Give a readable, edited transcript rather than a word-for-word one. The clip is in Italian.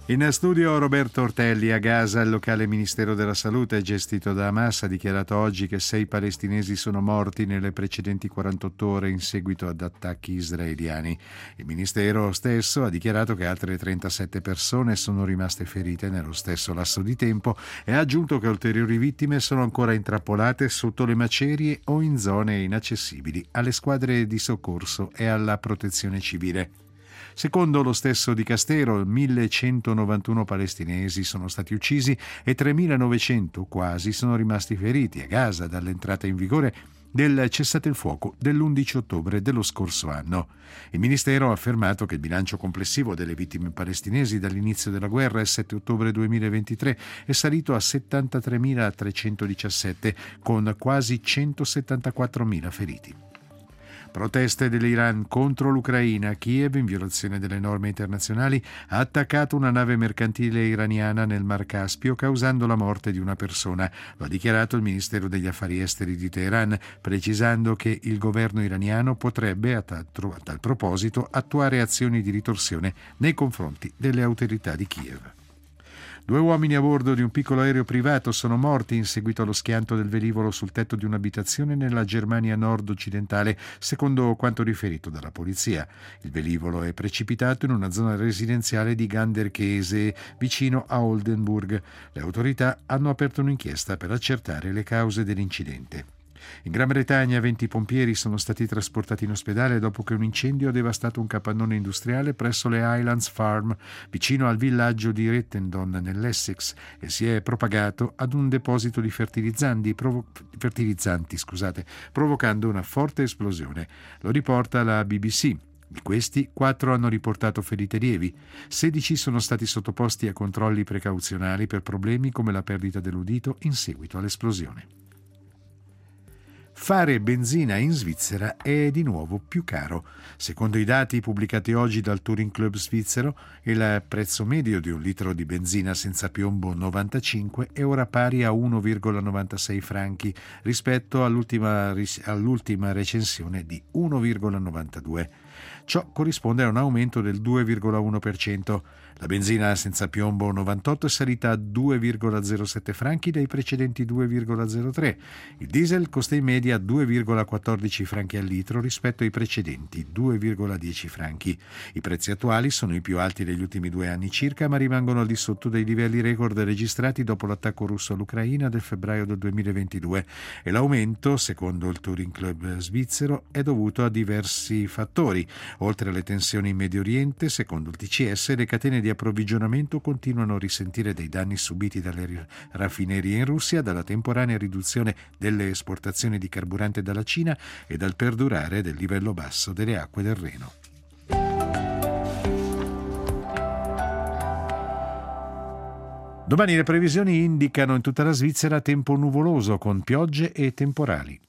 In studio Roberto Ortelli. A Gaza il locale Ministero della Salute gestito da Hamas ha dichiarato oggi che 6 palestinesi sono morti nelle precedenti 48 ore in seguito ad attacchi israeliani. Il Ministero stesso ha dichiarato che altre 37 persone sono rimaste ferite nello stesso lasso di tempo e ha aggiunto che ulteriori vittime sono ancora intrappolate sotto le macerie o in zone inaccessibili alle squadre di soccorso e alla protezione civile. Secondo lo stesso dicastero, 1.191 palestinesi sono stati uccisi e 3.900 quasi sono rimasti feriti a Gaza dall'entrata in vigore del cessate il fuoco dell'11 ottobre dello scorso anno. Il Ministero ha affermato che il bilancio complessivo delle vittime palestinesi dall'inizio della guerra, il 7 ottobre 2023, è salito a 73.317, con quasi 174.000 feriti. Proteste dell'Iran contro l'Ucraina. Kiev, in violazione delle norme internazionali, ha attaccato una nave mercantile iraniana nel Mar Caspio, causando la morte di una persona. Lo ha dichiarato il Ministero degli Affari Esteri di Teheran, precisando che il governo iraniano potrebbe, a tal proposito, attuare azioni di ritorsione nei confronti delle autorità di Kiev. 2 uomini a bordo di un piccolo aereo privato sono morti in seguito allo schianto del velivolo sul tetto di un'abitazione nella Germania nord-occidentale, secondo quanto riferito dalla polizia. Il velivolo è precipitato in una zona residenziale di Ganderkesee, vicino a Oldenburg. Le autorità hanno aperto un'inchiesta per accertare le cause dell'incidente. In Gran Bretagna 20 pompieri sono stati trasportati in ospedale dopo che un incendio ha devastato un capannone industriale presso le Highlands Farm, vicino al villaggio di Rettendon nell'Essex, e si è propagato ad un deposito di fertilizzanti, provocando una forte esplosione. Lo riporta la BBC. Di questi, 4 hanno riportato ferite lievi. 16 sono stati sottoposti a controlli precauzionali per problemi come la perdita dell'udito in seguito all'esplosione. Fare benzina in Svizzera è di nuovo più caro. Secondo i dati pubblicati oggi dal Touring Club svizzero, il prezzo medio di un litro di benzina senza piombo 95 è ora pari a 1,96 franchi rispetto all'ultima recensione di 1,92. Ciò corrisponde a un aumento del 2,1%. La benzina senza piombo 98 è salita a 2,07 franchi dai precedenti 2,03. Il diesel costa in media 2,14 franchi al litro rispetto ai precedenti 2,10 franchi. I prezzi attuali sono i più alti degli ultimi 2 anni circa, ma rimangono al di sotto dei livelli record registrati dopo l'attacco russo all'Ucraina del febbraio del 2022, e l'aumento, secondo il Touring Club svizzero, è dovuto a diversi fattori. Oltre alle tensioni in Medio Oriente, secondo il TCS, le catene di approvvigionamento continuano a risentire dei danni subiti dalle raffinerie in Russia, dalla temporanea riduzione delle esportazioni di carburante dalla Cina e dal perdurare del livello basso delle acque del Reno. Domani le previsioni indicano in tutta la Svizzera tempo nuvoloso con piogge e temporali.